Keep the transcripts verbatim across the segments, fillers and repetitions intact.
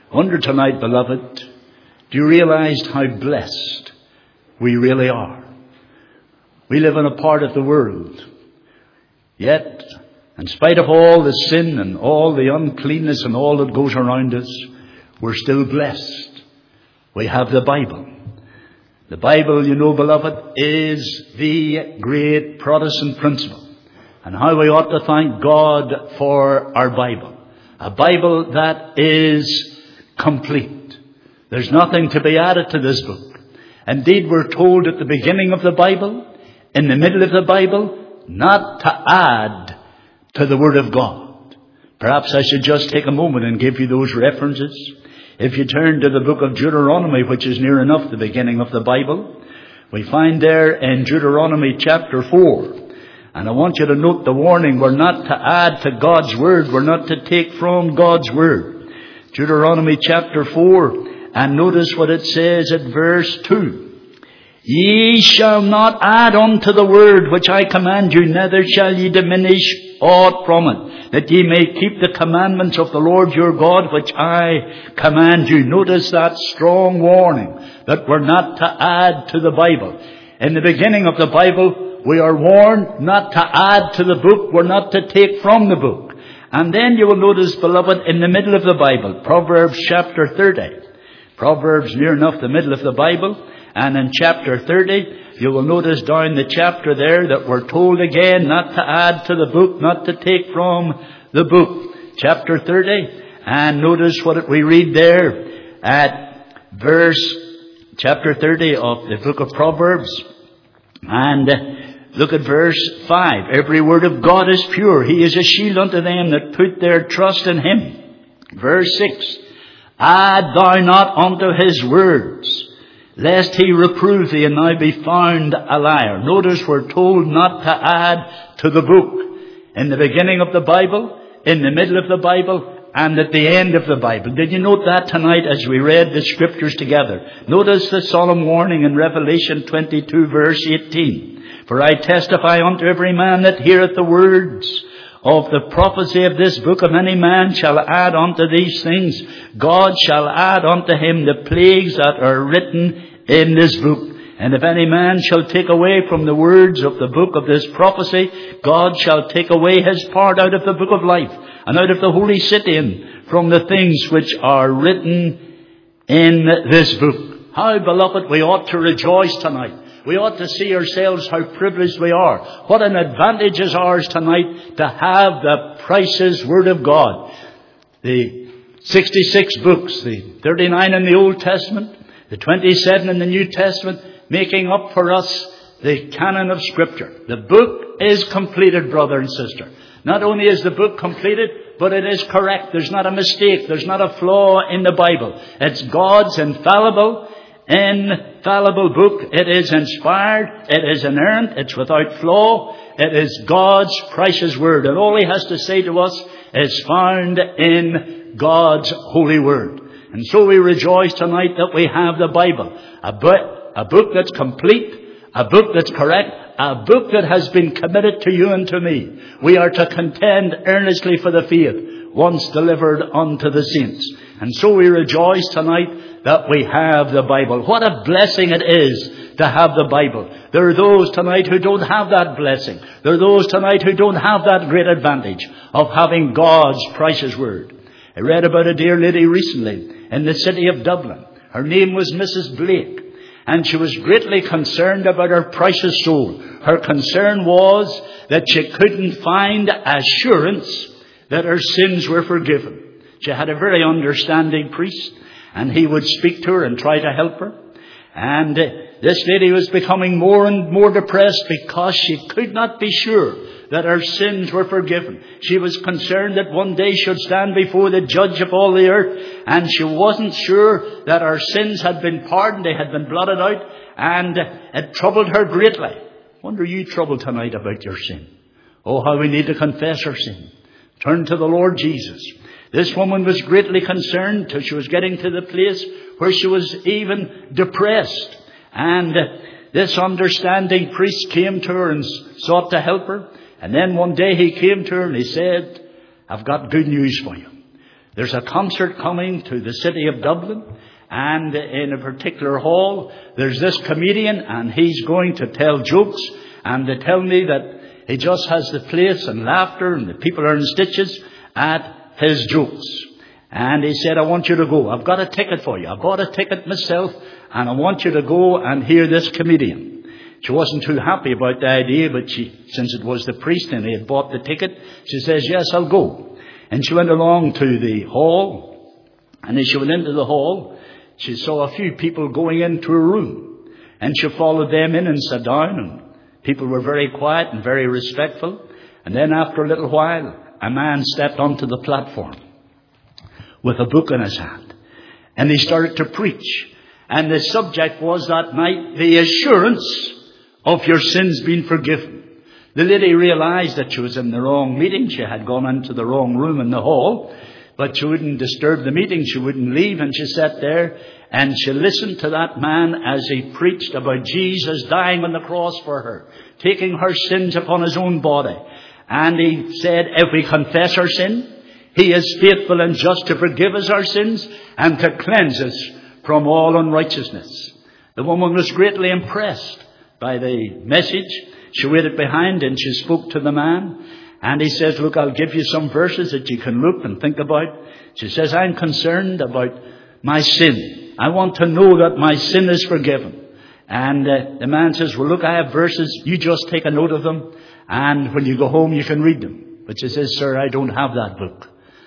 Wonder tonight, beloved, do you realize how blessed we really are? We live in a part of the world, yet, in spite of all the sin and all the uncleanness and all that goes around us, we're still blessed. We have the Bible. The Bible, you know, beloved, is the great Protestant principle. And how we ought to thank God for our Bible. A Bible that is complete. There's nothing to be added to this book. Indeed, we're told at the beginning of the Bible, in the middle of the Bible, not to add to the Word of God. Perhaps I should just take a moment and give you those references. If you turn to the book of Deuteronomy, which is near enough the beginning of the Bible, we find there in Deuteronomy chapter four. And I want you to note the warning. We're not to add to God's Word. We're not to take from God's Word. Deuteronomy chapter four. And notice what it says at verse two. Ye shall not add unto the word which I command you, neither shall ye diminish aught from it, that ye may keep the commandments of the Lord your God, which I command you. Notice that strong warning that we're not to add to the Bible. In the beginning of the Bible, we are warned not to add to the book. We're not to take from the book. And then you will notice, beloved, in the middle of the Bible, Proverbs chapter thirty. Proverbs near enough the middle of the Bible. And in chapter thirty, you will notice down the chapter there that we're told again not to add to the book, not to take from the book. Chapter thirty. And notice what we read there at verse, chapter thirty of the book of Proverbs. And look at verse five. Every word of God is pure. He is a shield unto them that put their trust in him. Verse six. Add thou not unto his words, lest he reprove thee and thou be found a liar. Notice we're told not to add to the book. In the beginning of the Bible, in the middle of the Bible, and at the end of the Bible. Did you note that tonight as we read the scriptures together? Notice the solemn warning in Revelation twenty-two verse eighteen. For I testify unto every man that heareth the words of the prophecy of this book, of any man shall add unto these things, God shall add unto him the plagues that are written in this book. And if any man shall take away from the words of the book of this prophecy, God shall take away his part out of the book of life, and out of the holy city, and from the things which are written in this book. How, beloved, we ought to rejoice tonight. We ought to see ourselves how privileged we are. What an advantage is ours tonight to have the priceless Word of God. The sixty-six books, the thirty-nine in the Old Testament, the twenty-seven in the New Testament, making up for us the canon of Scripture. The book is completed, brother and sister. Not only is the book completed, but it is correct. There's not a mistake. There's not a flaw in the Bible. It's God's infallible infallible book. It is inspired. It is inerrant. It's without flaw. It is God's precious Word. And all He has to say to us is found in God's holy Word. And so we rejoice tonight that we have the Bible. A book, a book that's complete. A book that's correct. A book that has been committed to you and to me. We are to contend earnestly for the faith once delivered unto the saints. And so we rejoice tonight that we have the Bible. What a blessing it is to have the Bible. There are those tonight who don't have that blessing. There are those tonight who don't have that great advantage of having God's precious Word. I read about a dear lady recently in the city of Dublin. Her name was Missus Blake. And she was greatly concerned about her precious soul. Her concern was that she couldn't find assurance that her sins were forgiven. She had a very understanding priest, and he would speak to her and try to help her. And uh, this lady was becoming more and more depressed because she could not be sure that her sins were forgiven. She was concerned that one day she would stand before the judge of all the earth, and she wasn't sure that her sins had been pardoned, they had been blotted out, and it troubled her greatly. Wonder you troubled tonight about your sin? Oh, how we need to confess our sin. Turn to the Lord Jesus. This woman was greatly concerned till she was getting to the place where she was even depressed. And this understanding priest came to her and sought to help her. And then one day he came to her and he said, I've got good news for you. There's a concert coming to the city of Dublin, and in a particular hall, there's this comedian, and he's going to tell jokes, and they tell me that he just has the place and laughter, and the people are in stitches at his jokes. And he said, I want you to go. I've got a ticket for you. I bought a ticket myself, and I want you to go and hear this comedian. She wasn't too happy about the idea, but she, since it was the priest and he had bought the ticket, she says, yes, I'll go. And she went along to the hall, and as she went into the hall, she saw a few people going into a room. And she followed them in and sat down, and people were very quiet and very respectful. And then after a little while, a man stepped onto the platform with a book in his hand. And he started to preach. And the subject was that night, the assurance of your sins being forgiven. The lady realized that she was in the wrong meeting. She had gone into the wrong room in the hall. But she wouldn't disturb the meeting. She wouldn't leave. And she sat there and she listened to that man as he preached about Jesus dying on the cross for her, taking her sins upon his own body. And he said, if we confess our sin, he is faithful and just to forgive us our sins and to cleanse us from all unrighteousness. The woman was greatly impressed by the message. She waited behind and she spoke to the man. And he says, look, I'll give you some verses that you can look and think about. She says, I'm concerned about my sin. I want to know that my sin is forgiven. And uh, the man says, well, look, I have verses. You just take a note of them. And when you go home, you can read them. But she says, sir, I don't have that book.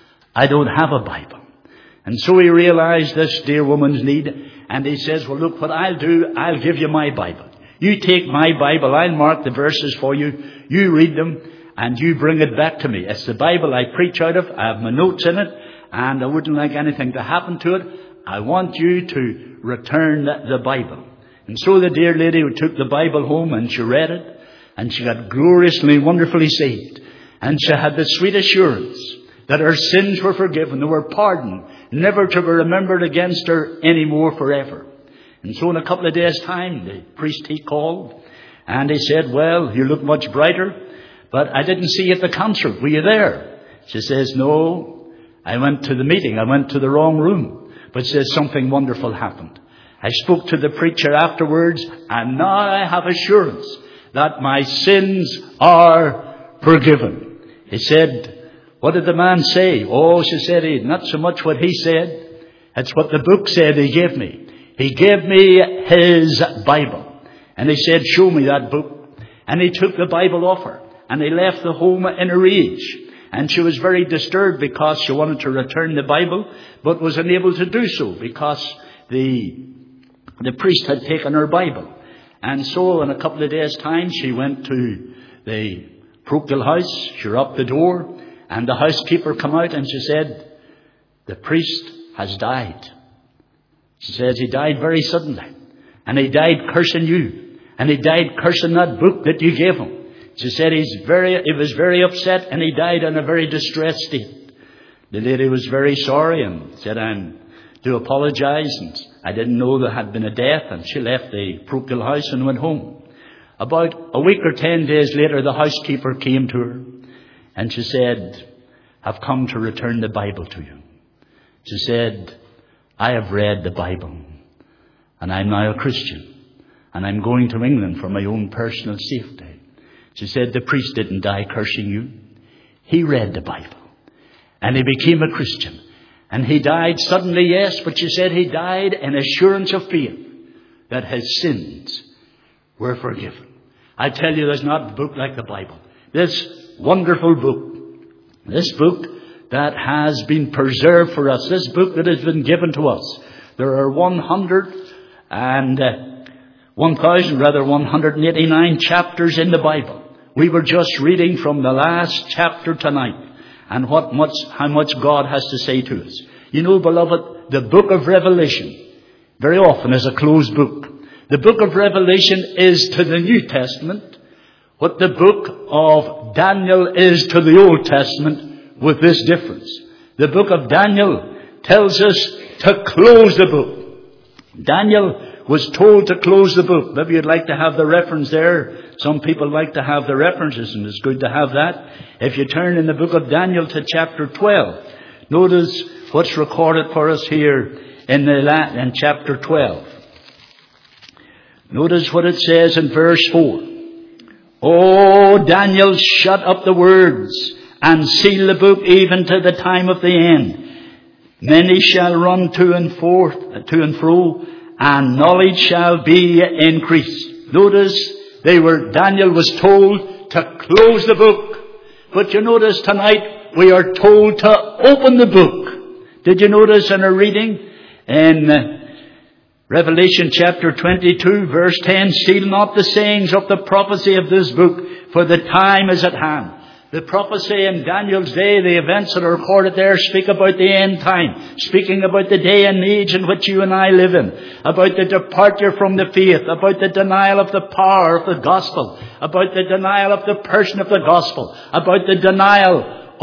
I don't have a Bible. And so he realized this dear woman's need. And he says, well, look, what I'll do, I'll give you my Bible. You take my Bible. I'll mark the verses for you. You read them. And you bring it back to me. It's the Bible I preach out of. I have my notes in it. And I wouldn't like anything to happen to it. I want you to return the Bible. And so the dear lady who took the Bible home and she read it. And she got gloriously, wonderfully saved. And she had the sweet assurance that her sins were forgiven. They were pardoned. Never to be remembered against her anymore forever. And so in a couple of days' time, the priest, he called. And he said, well, you look much brighter. But I didn't see you at the concert. Were you there? She says, no, I went to the meeting. I went to the wrong room. But she says, something wonderful happened. I spoke to the preacher afterwards, and now I have assurance that my sins are forgiven. He said, what did the man say? Oh, she said, not so much what he said. It's what the book said he gave me. He gave me his Bible. And he said, show me that book. And he took the Bible off her. And they left the home in a rage. And she was very disturbed because she wanted to return the Bible, but was unable to do so because the, the priest had taken her Bible. And so in a couple of days' time, she went to the parochial house. She rapped the door, and the housekeeper came out and she said, the priest has died. She says, he died very suddenly. And he died cursing you. And he died cursing that book that you gave him. She said he's very, he was very upset and he died in a very distressed state. The lady was very sorry and said, I do apologize. And I didn't know there had been a death. And she left the parochial house and went home. About a week or ten days later, the housekeeper came to her and she said, I've come to return the Bible to you. She said, I have read the Bible and I'm now a Christian and I'm going to England for my own personal safety. She said, the priest didn't die cursing you. He read the Bible. And he became a Christian. And he died suddenly, yes, but she said he died in assurance of faith that his sins were forgiven. I tell you, there's not a book like the Bible. This wonderful book. This book that has been preserved for us. This book that has been given to us. There are one hundred and uh, one thousand, rather one hundred eighty-nine chapters in the Bible. We were just reading from the last chapter tonight and what much, how much God has to say to us. You know, beloved, the book of Revelation very often is a closed book. The book of Revelation is to the New Testament what the book of Daniel is to the Old Testament, with this difference. The book of Daniel tells us to close the book. Daniel was told to close the book. Maybe you'd like to have the reference there. Some people like to have the references, and it's good to have that. If you turn in the book of Daniel to chapter twelve. Notice what's recorded for us here in, the, in chapter twelve. Notice what it says in verse four. "O Daniel, shut up the words and seal the book even to the time of the end. Many shall run to and forth, to and fro, and knowledge shall be increased." Notice they were, Daniel was told to close the book. But you notice tonight we are told to open the book. Did you notice in our reading in uh, Revelation chapter twenty-two verse ten, "Seal not the sayings of the prophecy of this book, for the time is at hand." The prophecy in Daniel's day, the events that are recorded there, speak about the end time, speaking about the day and age in which you and I live in, about the departure from the faith, about the denial of the power of the gospel, about the denial of the person of the gospel, about the denial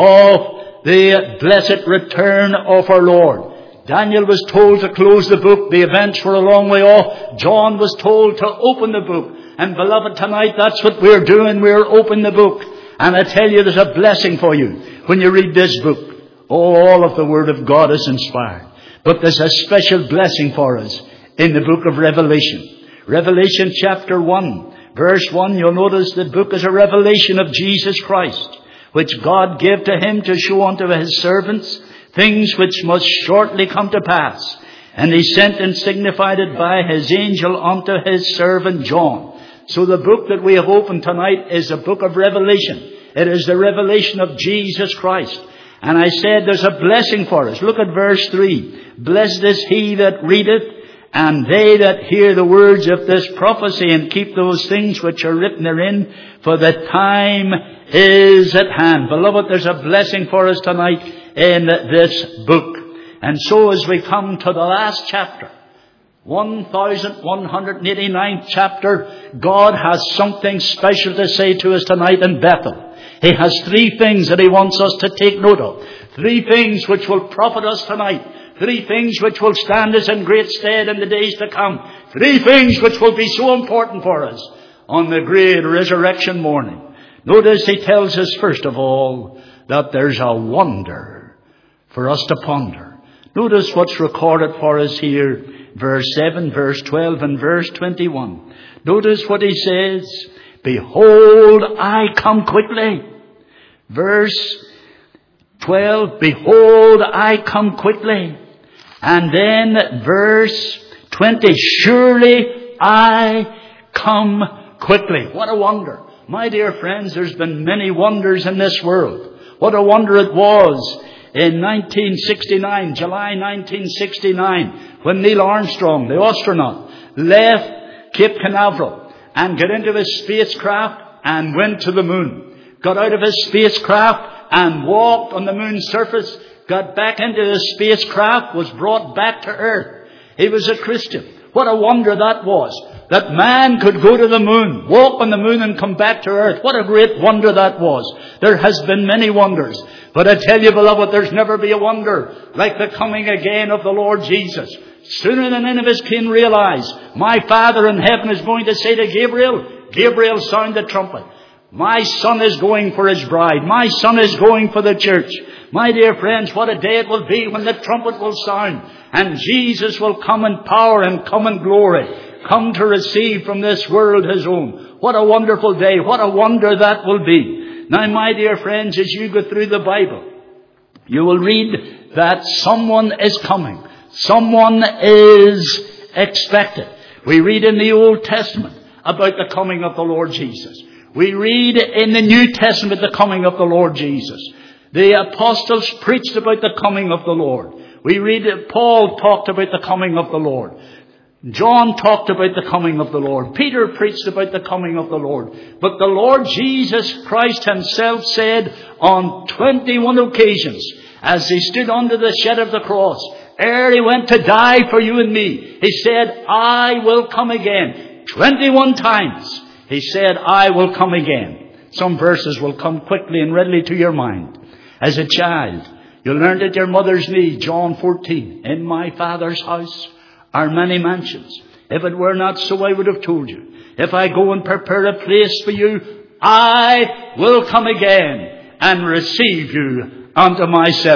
of the blessed return of our Lord. Daniel was told to close the book. The events were a long way off. John was told to open the book. And beloved, tonight that's what we're doing. We're opening the book. And I tell you, there's a blessing for you when you read this book. Oh, all of the Word of God is inspired. But there's a special blessing for us in the book of Revelation. Revelation chapter one, verse one, you'll notice the book is a revelation of Jesus Christ, which God gave to him to show unto his servants things which must shortly come to pass. And he sent and signified it by his angel unto his servant John. So the book that we have opened tonight is a book of Revelation. It is the revelation of Jesus Christ. And I said there's a blessing for us. Look at verse three. "Blessed is he that readeth, and they that hear the words of this prophecy, and keep those things which are written therein, for the time is at hand." Beloved, there's a blessing for us tonight in this book. And so as we come to the last chapter, one thousand one hundred eighty-ninth chapter, God has something special to say to us tonight in Bethel. He has three things that he wants us to take note of. Three things which will profit us tonight. Three things which will stand us in great stead in the days to come. Three things which will be so important for us on the great resurrection morning. Notice he tells us first of all that there's a wonder for us to ponder. Notice what's recorded for us here. Verse seven, verse twelve, and verse twenty-one. Notice what he says. "Behold, I come quickly." Verse twelve, "Behold, I come quickly." And then verse twenty, "Surely I come quickly." What a wonder. My dear friends, there's been many wonders in this world. What a wonder it was in nineteen sixty-nine, July nineteen sixty-nine, when Neil Armstrong, the astronaut, left Cape Canaveral and got into his spacecraft and went to the moon. Got out of his spacecraft and walked on the moon's surface, got back into his spacecraft, was brought back to Earth. He was a Christian. What a wonder that was. That man could go to the moon, walk on the moon and come back to Earth. What a great wonder that was. There has been many wonders. But I tell you, beloved, there's never been a wonder like the coming again of the Lord Jesus. Sooner than any of us can realize, my Father in heaven is going to say to Gabriel, "Gabriel, sound the trumpet. My Son is going for his bride. My Son is going for the church." My dear friends, what a day it will be when the trumpet will sound and Jesus will come in power and come in glory, come to receive from this world his own. What a wonderful day. What a wonder that will be. Now, my dear friends, as you go through the Bible, you will read that someone is coming. Someone is expected. We read in the Old Testament about the coming of the Lord Jesus. We read in the New Testament the coming of the Lord Jesus. The apostles preached about the coming of the Lord. We read that Paul talked about the coming of the Lord. John talked about the coming of the Lord. Peter preached about the coming of the Lord. But the Lord Jesus Christ himself said on twenty-one occasions, as he stood under the shed of the cross, ere he went to die for you and me, he said, "I will come again." twenty-one times he said, "I will come again." Some verses will come quickly and readily to your mind. As a child, you learned at your mother's knee, John fourteen, "In my Father's house are many mansions. If it were not so, I would have told you. If I go and prepare a place for you, I will come again and receive you unto myself."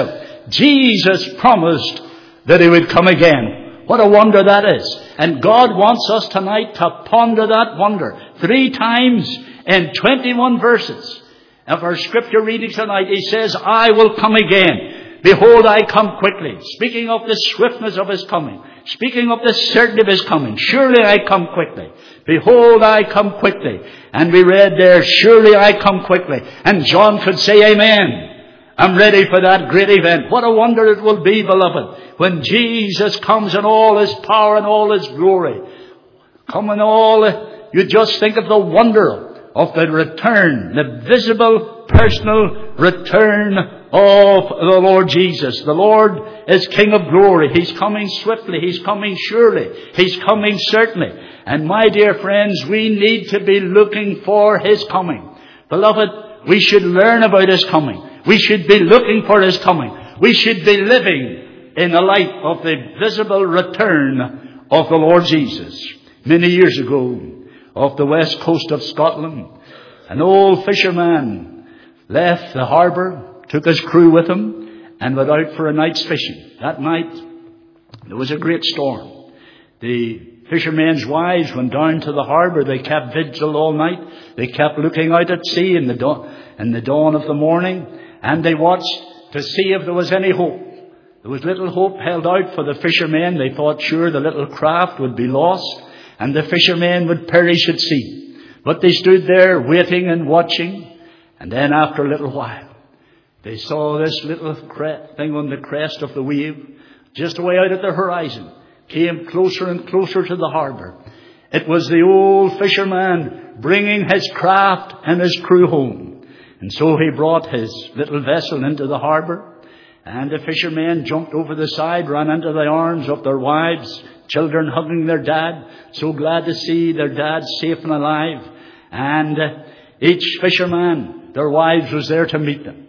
Jesus promised that he would come again. What a wonder that is. And God wants us tonight to ponder that wonder. Three times in twenty-one verses of our scripture reading tonight, he says, I will come again. Behold, I come quickly. Speaking of the swiftness of his coming. Speaking of the certainty of his coming. Surely I come quickly. Behold, I come quickly. And we read there, surely I come quickly. And John could say, amen. I'm ready for that great event. What a wonder it will be, beloved, when Jesus comes in all his power and all his glory. Come in all, you just think of the wonder of the return, the visible, personal return of the Lord Jesus. The Lord is King of glory. He's coming swiftly. He's coming surely. He's coming certainly. And my dear friends, we need to be looking for his coming. Beloved, we should learn about his coming. We should be looking for his coming. We should be living in the light of the visible return of the Lord Jesus. Many years ago, off the west coast of Scotland, an old fisherman left the harbour, took his crew with him, and went out for a night's fishing. That night, there was a great storm. The fishermen's wives went down to the harbour. They kept vigil all night. They kept looking out at sea in the dawn, in the dawn of the morning, and they watched to see if there was any hope. There was little hope held out for the fishermen. They thought sure the little craft would be lost and the fishermen would perish at sea. But they stood there waiting and watching. And then after a little while, they saw this little cre- thing on the crest of the wave, just away out at the horizon, came closer and closer to the harbour. It was the old fisherman bringing his craft and his crew home. And so he brought his little vessel into the harbour. And the fishermen jumped over the side, ran into the arms of their wives, children hugging their dad, so glad to see their dad safe and alive. And uh, each fisherman, their wives, was there to meet them.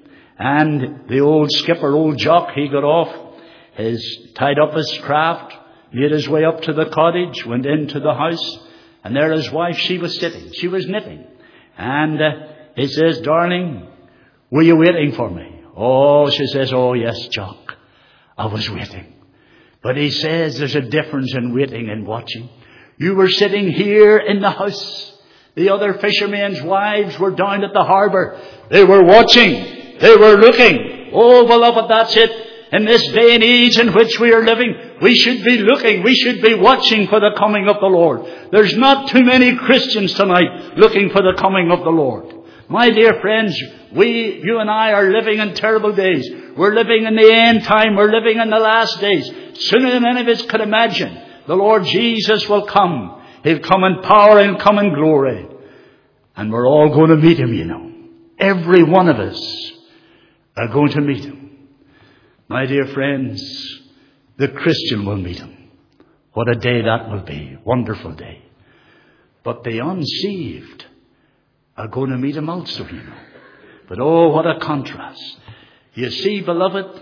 And the old skipper, old Jock, he got off, his tied up his craft, made his way up to the cottage, went into the house, and there his wife, she was sitting, she was knitting. And uh, he says, darling, were you waiting for me? Oh, she says, oh yes, Jock, I was waiting. But he says there's a difference in waiting and watching. You were sitting here in the house. The other fishermen's wives were down at the harbour. They were watching. They were looking. Oh, beloved, that's it. In this day and age in which we are living, we should be looking. We should be watching for the coming of the Lord. There's not too many Christians tonight looking for the coming of the Lord. My dear friends, we, you and I are living in terrible days. We're living in the end time. We're living in the last days. Sooner than any of us could imagine, the Lord Jesus will come. He'll come in power and come in glory. And we're all going to meet him, you know. Every one of us are going to meet him. My dear friends, the Christian will meet him. What a day that will be. Wonderful day. But the unsaved are going to meet him also, you know. But oh, what a contrast. You see, beloved,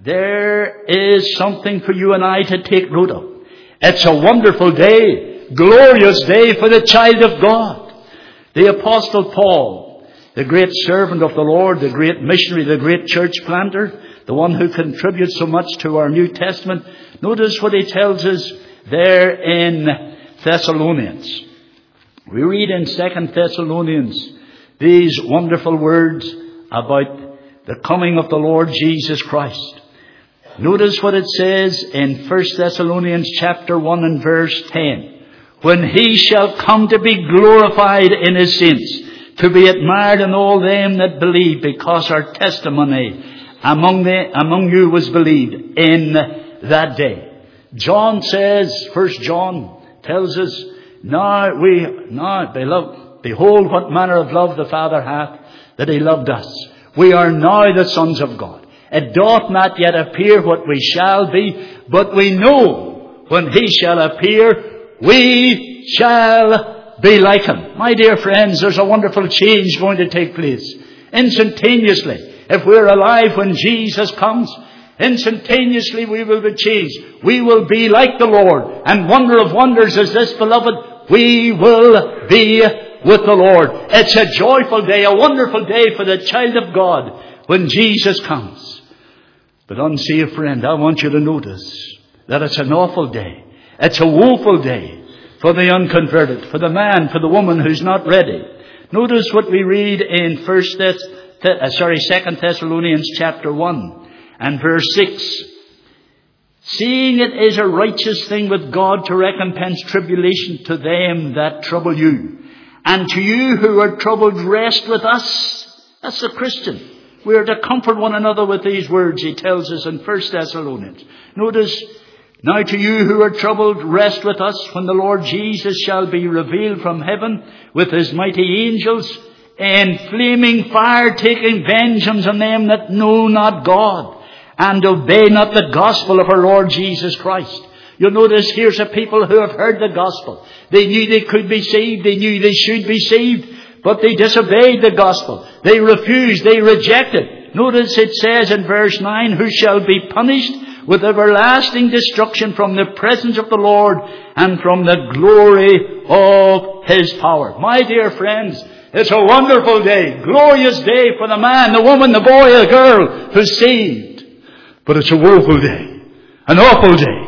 there is something for you and I to take note of. It's a wonderful day, glorious day for the child of God. The Apostle Paul, the great servant of the Lord, the great missionary, the great church planter, the one who contributes so much to our New Testament, notice what he tells us there in Thessalonians. We read in Second Thessalonians these wonderful words about the coming of the Lord Jesus Christ. Notice what it says in First Thessalonians chapter one and verse ten. When he shall come to be glorified in his saints, to be admired in all them that believe, because our testimony among the, among you was believed in that day. John says, First John tells us, Now we, now, beloved, behold what manner of love the Father hath, that he loved us. We are now the sons of God. It doth not yet appear what we shall be, but we know when he shall appear, we shall be like him. My dear friends, there's a wonderful change going to take place. Instantaneously, if we're alive when Jesus comes, instantaneously we will be changed. We will be like the Lord. And wonder of wonders is this, beloved, we will be with the Lord. It's a joyful day, a wonderful day for the child of God when Jesus comes. But unsaved friend, I want you to notice that it's an awful day. It's a woeful day for the unconverted, for the man, for the woman who's not ready. Notice what we read in First Thess, uh, sorry, Second Thessalonians chapter one and verse six. Seeing it is a righteous thing with God to recompense tribulation to them that trouble you, and to you who are troubled, rest with us. That's the Christian. We are to comfort one another with these words, he tells us in First Thessalonians. Notice, now to you who are troubled, rest with us when the Lord Jesus shall be revealed from heaven with his mighty angels in flaming fire, taking vengeance on them that know not God and obey not the gospel of our Lord Jesus Christ. You'll notice here's a people who have heard the gospel. They knew they could be saved. They knew they should be saved. But they disobeyed the gospel. They refused. They rejected. Notice it says in verse nine, who shall be punished with everlasting destruction from the presence of the Lord and from the glory of his power. My dear friends, it's a wonderful day, glorious day for the man, the woman, the boy, the girl who's saved. But it's a woeful day, an awful day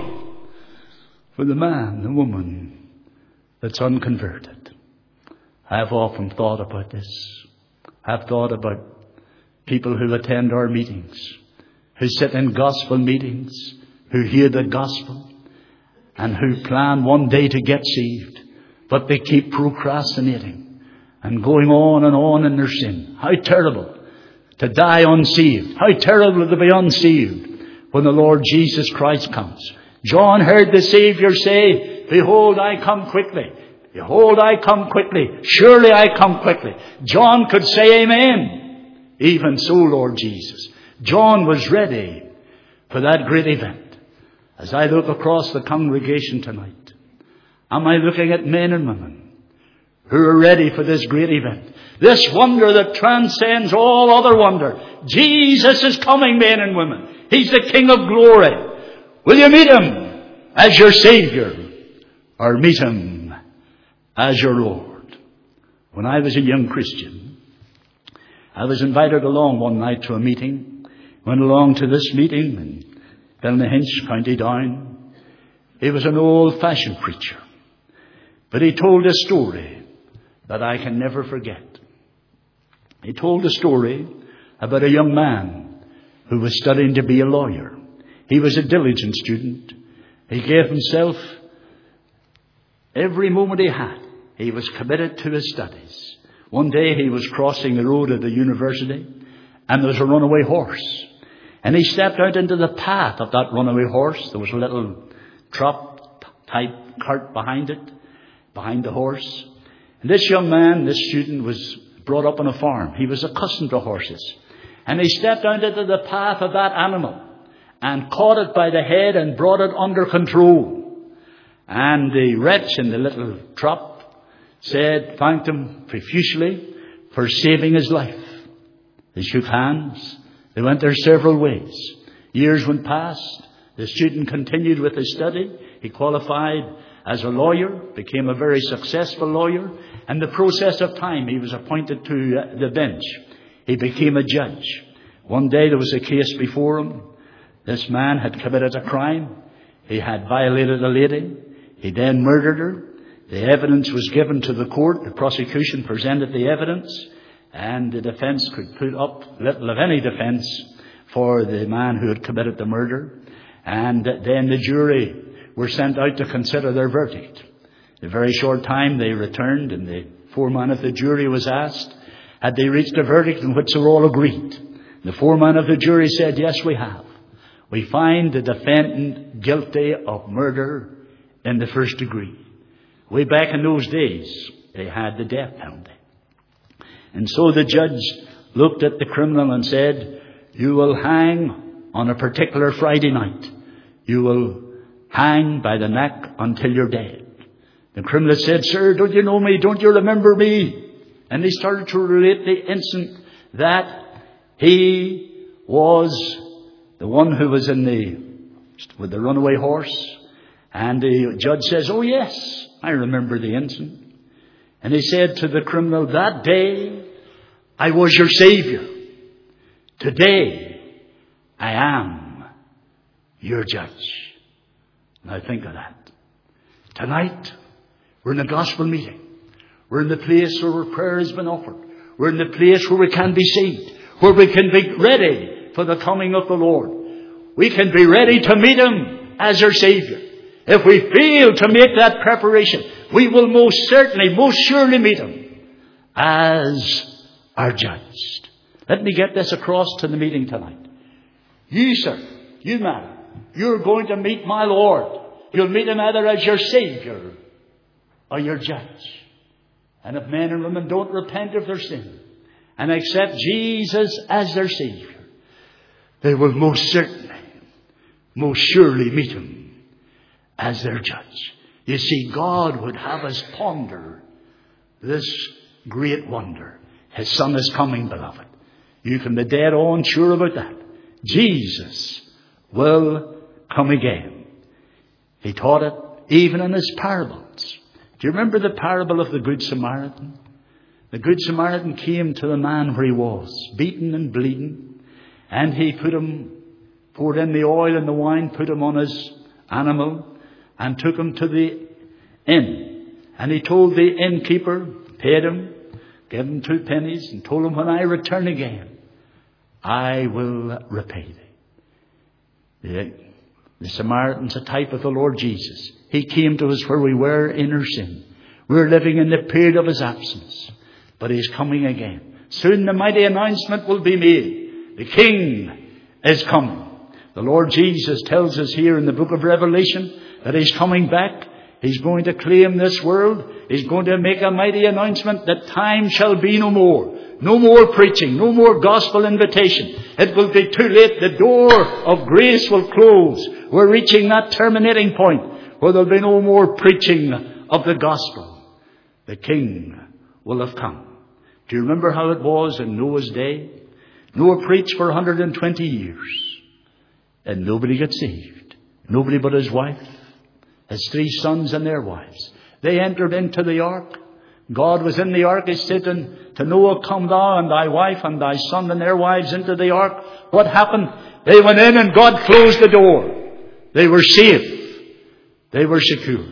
for the man, the woman that's unconverted. I've often thought about this. I've thought about people who attend our meetings, who sit in gospel meetings, who hear the gospel, and who plan one day to get saved, but they keep procrastinating and going on and on in their sin. How terrible to die unsaved. How terrible to be unsaved when the Lord Jesus Christ comes. John heard the Savior say, behold, I come quickly. Behold, I come quickly. Surely I come quickly. John could say amen. Even so, Lord Jesus. John was ready for that great event. As I look across the congregation tonight, am I looking at men and women who are ready for this great event? This wonder that transcends all other wonder. Jesus is coming, men and women. He's the King of glory. Will you meet him as your Savior or meet him as your Lord? When I was a young Christian, I was invited along one night to a meeting. Went along to this meeting in Ballynahinch, County Down. He was an old-fashioned preacher. But he told a story that I can never forget. He told a story about a young man who was studying to be a lawyer. He was a diligent student. He gave himself every moment he had. He was committed to his studies. One day he was crossing the road at the university, and there was a runaway horse. And he stepped out into the path of that runaway horse. There was a little trap-type cart behind it, behind the horse. And this young man, this student, was brought up on a farm. He was accustomed to horses. And he stepped out into the path of that animal and caught it by the head and brought it under control. And the wretch in the little trap said, thanked him profusely for saving his life. They shook hands. They went their several ways. Years went past. The student continued with his study. He qualified as a lawyer, became a very successful lawyer. In the process of time, he was appointed to the bench. He became a judge. One day there was a case before him. This man had committed a crime. He had violated a lady. He then murdered her. The evidence was given to the court. The prosecution presented the evidence. And the defense could put up little of any defense for the man who had committed the murder. And then the jury were sent out to consider their verdict. In a very short time they returned, and the foreman of the jury was asked, had they reached a verdict in which they were all agreed? The foreman of the jury said, yes, we have. We find the defendant guilty of murder in the first degree. Way back in those days, they had the death penalty. And so the judge looked at the criminal and said, you will hang on a particular Friday night. You will hang by the neck until you're dead. The criminal said, sir, don't you know me? Don't you remember me? And he started to relate the incident that he was the one who was in the, with the runaway horse. And the judge says, oh yes, I remember the incident. And he said to the criminal, that day I was your Savior. Today I am your judge. Now think of that. Tonight, we're in a gospel meeting. We're in the place where prayer has been offered. We're in the place where we can be saved, where we can be ready for the coming of the Lord. We can be ready to meet Him as our Savior. If we fail to make that preparation, we will most certainly, most surely meet Him as our judge. Let me get this across to the meeting tonight. You, sir, you man, you're going to meet my Lord. You'll meet Him either as your Savior or your judge. And if men and women don't repent of their sin and accept Jesus as their Savior, they will most certainly, most surely meet Him as their judge. You see, God would have us ponder this great wonder. His Son is coming, beloved. You can be dead on sure about that. Jesus will come again. He taught it even in His parables. Do you remember the parable of the Good Samaritan? The Good Samaritan came to the man where he was, beaten and bleeding, and he put him, poured in the oil and the wine, put him on his animal, and took him to the inn. And he told the innkeeper, paid him, gave him two pennies, and told him, when I return again, I will repay thee. The, the Samaritan's a type of the Lord Jesus. He came to us where we were in our sin. We were living in the period of His absence. But He's coming again. Soon the mighty announcement will be made. The King is coming. The Lord Jesus tells us here in the book of Revelation that He's coming back. He's going to claim this world. He's going to make a mighty announcement that time shall be no more. No more preaching. No more gospel invitation. It will be too late. The door of grace will close. We're reaching that terminating point where there'll be no more preaching of the gospel. The King will have come. Do you remember how it was in Noah's day? Noah preached for one hundred twenty years. And nobody got saved. Nobody but his wife, his three sons and their wives. They entered into the ark. God was in the ark. He said to Noah, come thou and thy wife and thy son and their wives into the ark. What happened? They went in and God closed the door. They were safe. They were secure.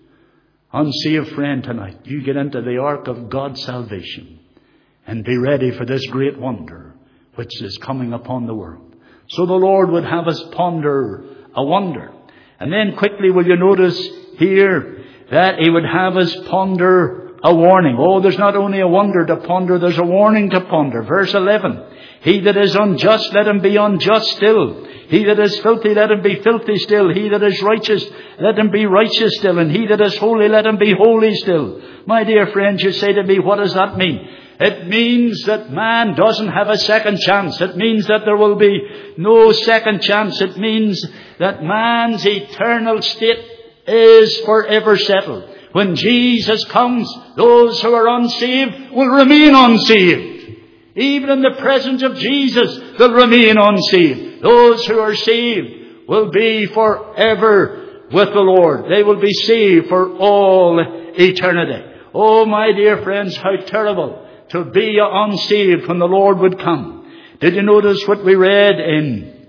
Unsaved friend, tonight, you get into the ark of God's salvation and be ready for this great wonder which is coming upon the world. So the Lord would have us ponder a wonder. And then quickly will you notice here that He would have us ponder a warning. Oh, there's not only a wonder to ponder, there's a warning to ponder. Verse eleven. He that is unjust, let him be unjust still. He that is filthy, let him be filthy still. He that is righteous, let him be righteous still. And he that is holy, let him be holy still. My dear friends, you say to me, what does that mean? It means that man doesn't have a second chance. It means that there will be no second chance. It means that man's eternal state is forever settled. When Jesus comes, those who are unsaved will remain unsaved. Even in the presence of Jesus, they'll remain unsaved. Those who are saved will be forever with the Lord. They will be saved for all eternity. Oh, my dear friends, how terrible to be unsaved when the Lord would come. Did you notice what we read in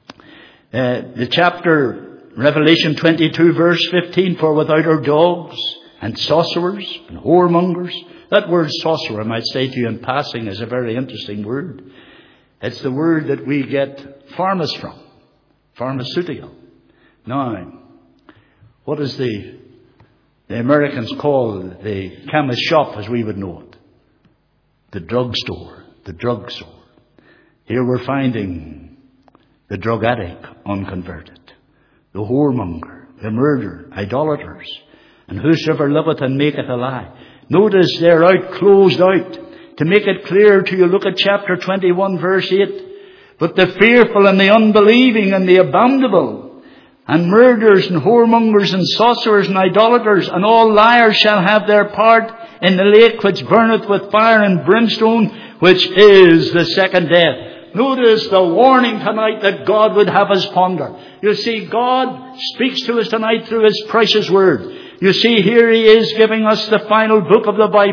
uh, the chapter Revelation twenty-two verse fifteen? For without our dogs and sorcerers and whoremongers. That word sorcerer, I might say to you in passing, is a very interesting word. It's the word that we get pharmacy from. Pharmaceutical. Now, what does the, the Americans call the chemist shop as we would know it? The drugstore. The drugstore. Here we're finding the drug addict unconverted. The whoremonger. The murderer. Idolaters. And whosoever liveth and maketh a lie. Notice they're out, closed out. To make it clear to you, look at chapter twenty-one verse eight. But the fearful and the unbelieving and the abominable and murderers and whoremongers and sorcerers and idolaters and all liars shall have their part in the lake which burneth with fire and brimstone, which is the second death. Notice the warning tonight that God would have us ponder. You see, God speaks to us tonight through His precious word. You see, here He is giving us the final book of the Bible.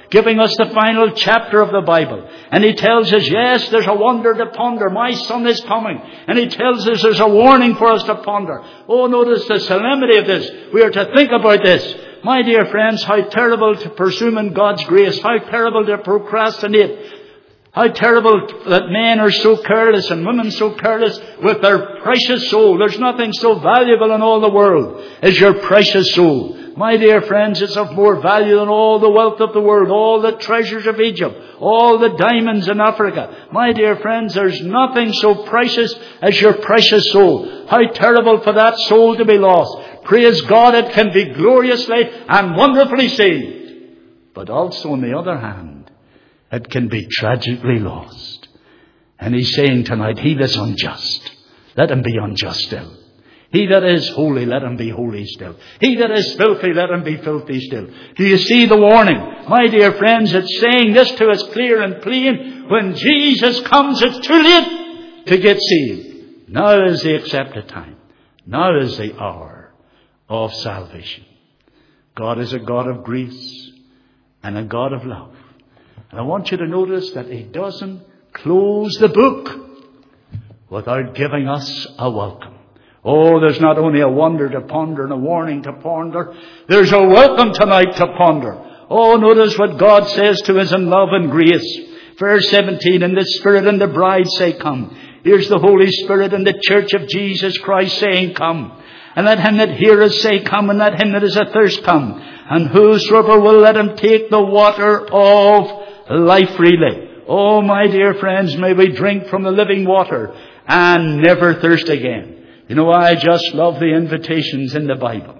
giving us the final chapter of the Bible. And he tells us, yes, there's a wonder to ponder. My son is coming. And he tells us there's a warning for us to ponder. Oh, notice the solemnity of this. We are to think about this. My dear friends, how terrible to presume in God's grace. How terrible to procrastinate. How terrible that men are so careless and women so careless with their precious soul. There's nothing so valuable in all the world as your precious soul. My dear friends, it's of more value than all the wealth of the world, all the treasures of Egypt, all the diamonds in Africa. My dear friends, there's nothing so precious as your precious soul. How terrible for that soul to be lost. Praise God, it can be gloriously and wonderfully saved. But also, on the other hand, it can be tragically lost. And he's saying tonight, he that's unjust, let him be unjust still. He that is holy, let him be holy still. He that is filthy, let him be filthy still. Do you see the warning? My dear friends, it's saying this to us clear and plain. When Jesus comes, it's too late to get saved. Now is the accepted time. Now is the hour of salvation. God is a God of grace and a God of love. And I want you to notice that he doesn't close the book without giving us a welcome. Oh, there's not only a wonder to ponder and a warning to ponder. There's a welcome tonight to ponder. Oh, notice what God says to us in love and grace. Verse seventeen, and the Spirit and the bride say, come. Here's the Holy Spirit and the church of Jesus Christ saying, come. And let him that heareth say, come. And let him that is athirst come. And whosoever will, let him take the water of life freely. Oh, my dear friends, may we drink from the living water and never thirst again. You know, I just love the invitations in the Bible.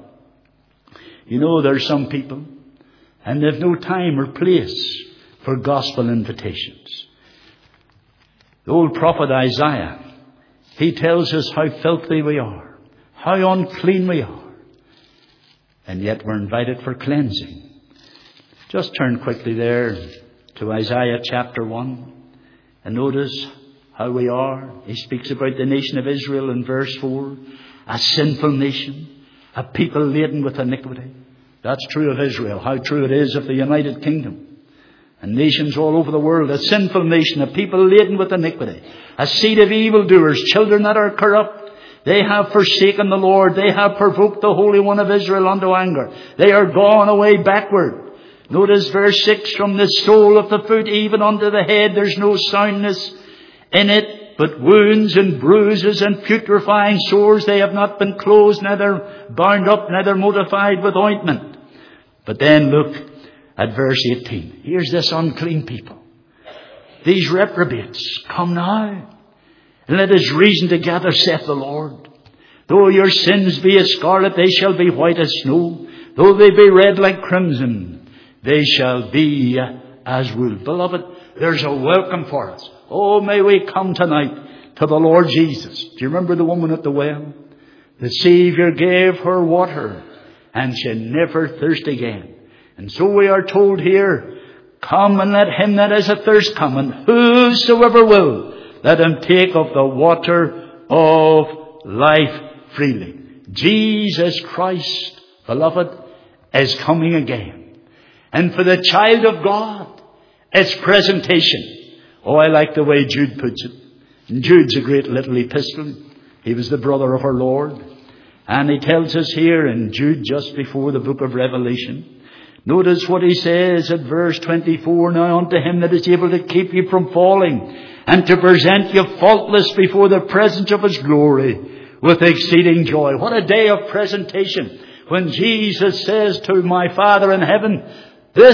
You know, there's some people, and they've no time or place for gospel invitations. The old prophet Isaiah, he tells us how filthy we are, how unclean we are, and yet we're invited for cleansing. Just turn quickly there to Isaiah chapter one, and notice how we are. He speaks about the nation of Israel in verse four. A sinful nation, a people laden with iniquity. That's true of Israel. How true it is of the United Kingdom. And nations all over the world. A sinful nation, a people laden with iniquity. A seed of evildoers, children that are corrupt. They have forsaken the Lord. They have provoked the Holy One of Israel unto anger. They are gone away backward. Notice verse six, from the sole of the foot even unto the head, there's no soundness in it, but wounds and bruises and putrefying sores. They have not been closed, neither bound up, neither mortified with ointment. But then look at verse eighteen. Here's this unclean people. These reprobates, come now, and let us reason together, saith the Lord. Though your sins be as scarlet, they shall be white as snow. Though they be red like crimson, they shall be as wool. Beloved, there's a welcome for us. Oh, may we come tonight to the Lord Jesus. Do you remember the woman at the well? The Savior gave her water, and she never thirst again. And so we are told here, come and let him that is athirst come, and whosoever will, let him take of the water of life freely. Jesus Christ, beloved, is coming again. And for the child of God, it's presentation. Oh, I like the way Jude puts it. And Jude's a great little epistle. He was the brother of our Lord. And he tells us here in Jude, just before the book of Revelation, notice what he says at verse twenty-four. Now unto him that is able to keep you from falling, and to present you faultless before the presence of his glory with exceeding joy. What a day of presentation, when Jesus says to my Father in heaven, this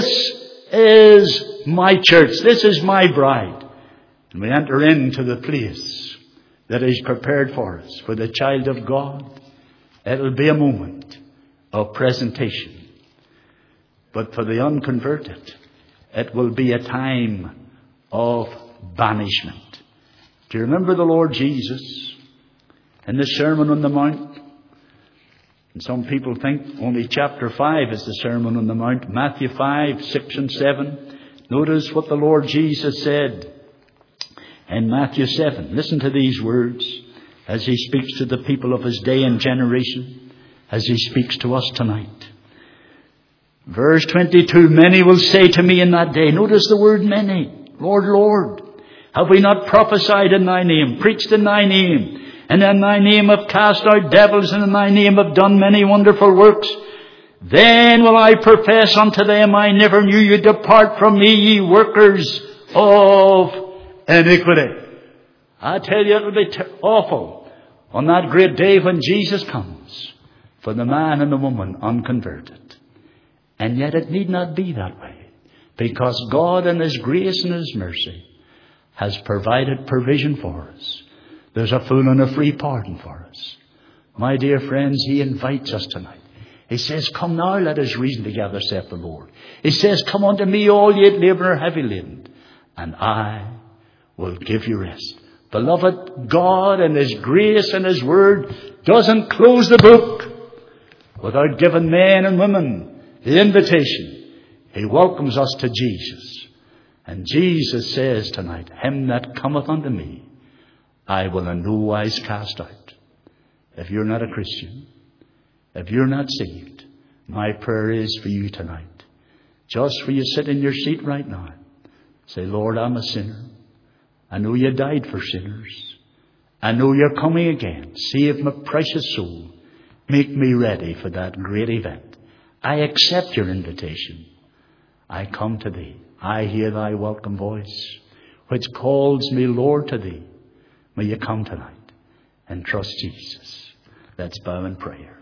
is my church, this is my bride. And we enter into the place that is prepared for us. For the child of God, it'll be a moment of presentation. But for the unconverted, it will be a time of banishment. Do you remember the Lord Jesus in the Sermon on the Mount? And some people think only chapter five is the Sermon on the Mount. Matthew five, six and seven. Notice what the Lord Jesus said in Matthew seven. Listen to these words as he speaks to the people of his day and generation, as he speaks to us tonight. Verse twenty-two, many will say to me in that day, notice the word many, Lord, Lord, have we not prophesied in thy name, preached in thy name, and in thy name have cast out devils, and in thy name have done many wonderful works? Then will I profess unto them, I never knew you. Depart from me, ye workers of iniquity. I tell you, it will be t- awful on that great day when Jesus comes for the man and the woman unconverted. And yet it need not be that way, because God in His grace and His mercy has provided provision for us. There's a full and a free pardon for us. My dear friends, He invites us tonight. He says, come now, let us reason together, saith the Lord. He says, come unto me, all ye that labour and are heavy laden, and I will give you rest. Beloved, God in His grace and His word doesn't close the book without giving men and women the invitation. He welcomes us to Jesus. And Jesus says tonight, him that cometh unto me, I will in no wise cast out. If you're not a Christian, if you're not saved, my prayer is for you tonight, just for you sit in your seat right now, say, Lord, I'm a sinner. I know you died for sinners. I know you're coming again. Save my precious soul. Make me ready for that great event. I accept your invitation. I come to thee. I hear thy welcome voice, which calls me, Lord, to thee. May you come tonight and trust Jesus. Let's bow in prayer.